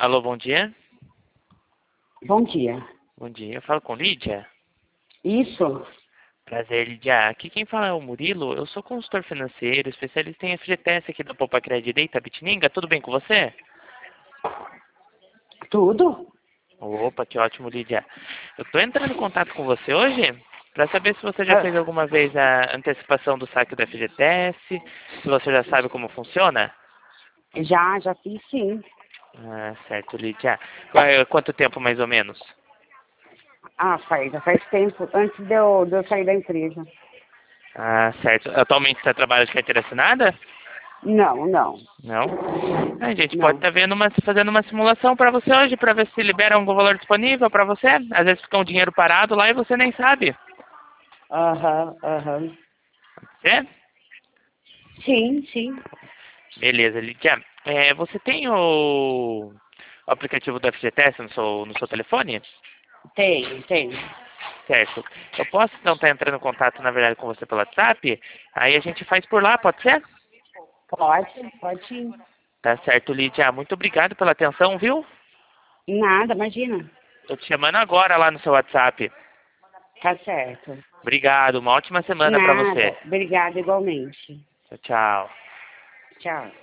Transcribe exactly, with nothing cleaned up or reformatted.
Alô, bom dia. Bom dia. Bom dia. Eu falo com Lídia. Isso? Prazer, Lídia. Aqui quem fala é o Murilo. Eu sou consultor financeiro, especialista em F G T S aqui da Poupa Crédito Itapetininga. Tudo bem com você? Tudo? Opa, que ótimo, Lídia. Eu estou entrando em contato com você hoje para saber se você já Ah, fez alguma vez a antecipação do saque do F G T S, se você já sabe como funciona. já, já fiz sim. Ah, certo, Lídia. Qu- Quanto tempo mais ou menos? Ah, faz, já faz tempo, antes de eu, de eu sair da empresa. Ah, certo. Atualmente você trabalha de carteira assinada? Não, não, Não? A gente pode não. estar vendo uma, fazendo uma simulação para você hoje, para ver se libera algum valor disponível para você. Às vezes fica um dinheiro parado lá e você nem sabe. Aham, aham. É? Sim, sim. Beleza, Lídia. É, você tem o, o aplicativo do F G T S no seu, no seu telefone? Tem, tem. Certo. Eu posso então estar entrando em contato, na verdade, com você pelo WhatsApp? Aí a gente faz por lá, pode ser? Pode, pode sim. Tá certo, Lídia. Muito obrigado pela atenção, viu? Nada, imagina. Tô te chamando agora lá no seu WhatsApp. Tá certo. Obrigado. Uma ótima semana para você. Nada. Obrigada igualmente. Tchau, tchau. Tchau.